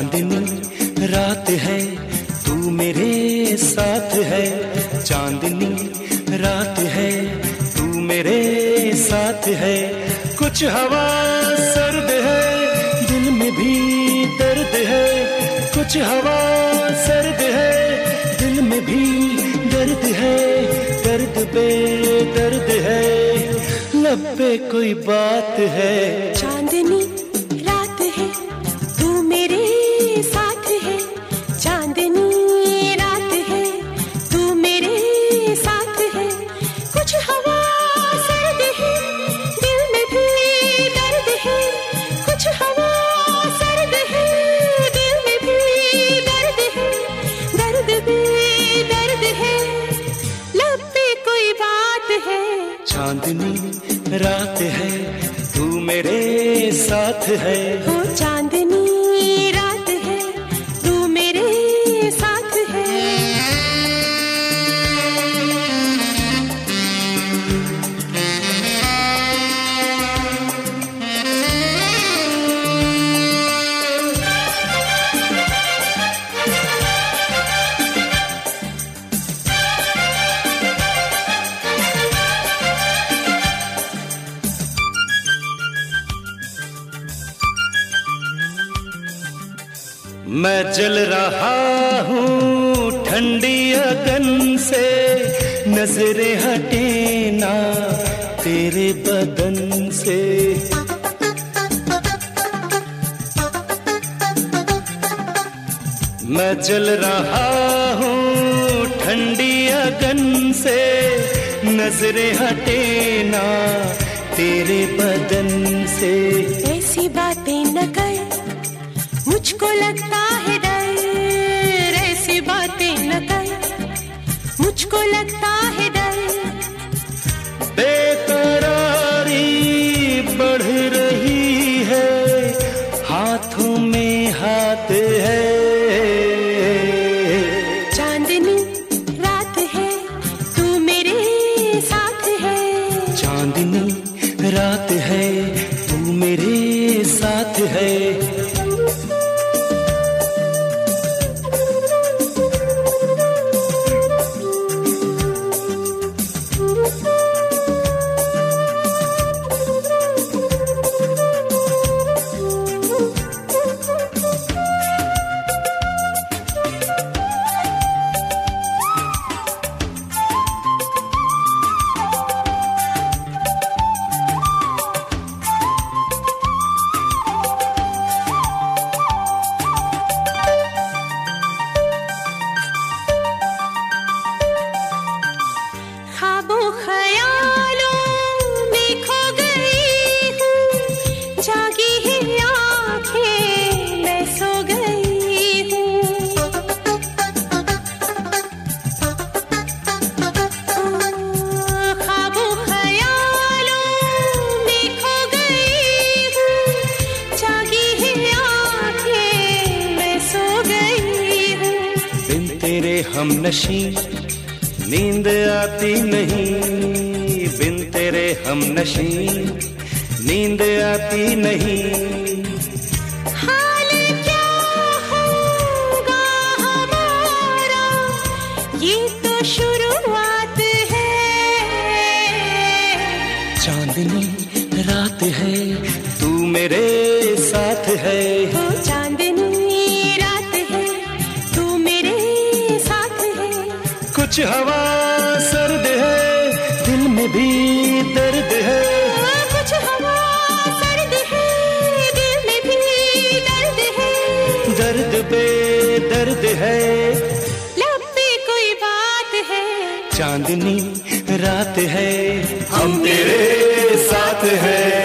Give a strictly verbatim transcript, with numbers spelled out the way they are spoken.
चांदनी रात है तू मेरे साथ है, चांदनी रात है तू मेरे साथ है। कुछ हवा सर्द है दिल में भी दर्द है, कुछ हवा सर्द है दिल में भी दर्द है, दर्द पे दर्द है, लब पे कोई बात है। चांदनी रात है तू मेरे साथ है, चांदनी रात है तू मेरे साथ है। कुछ हवा सर्द है दिल में भी दर्द है, कुछ हवा सर्द है दिल में भी दर्द है, दर्द भी दर्द है, लब पे कोई बात है। चांदनी रात है तू मेरे साथ है, हो चांदनी रात है तू मेरे साथ है। मैं जल रहा हूँ ठंडी अगन से, नजरें हटे ना तेरे बदन से। मैं जल रहा हूँ ठंडी अगन से, नजरें हटे ना तेरे बदन से। ऐसी बातें न कर मुझको लगता है डर, ऐसी बातें न कर मुझको लगता है डर। बेकरारी बढ़ रही है हाथों में हाथ है। चांदनी रात है तू मेरे साथ है, चांदनी रात है तू मेरे साथ है। हम नशी नींद आती नहीं, बिन तेरे हम नशी नींद आती नहीं। हाल क्या होगा हमारा ये तो शुरुआत है। चांदनी रात है तू मेरे साथ है, हो चांदनी कुछ हवा सर्द है दिल में भी दर्द है, कुछ हवा सर्द है दिल में भी दर्द है, दर्द पे दर्द है, लब पे कोई बात है। चांदनी रात है हम तेरे साथ है।